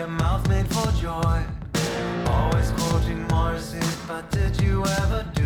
your mouth made for joy. Always quoting Morrissey, but did you ever do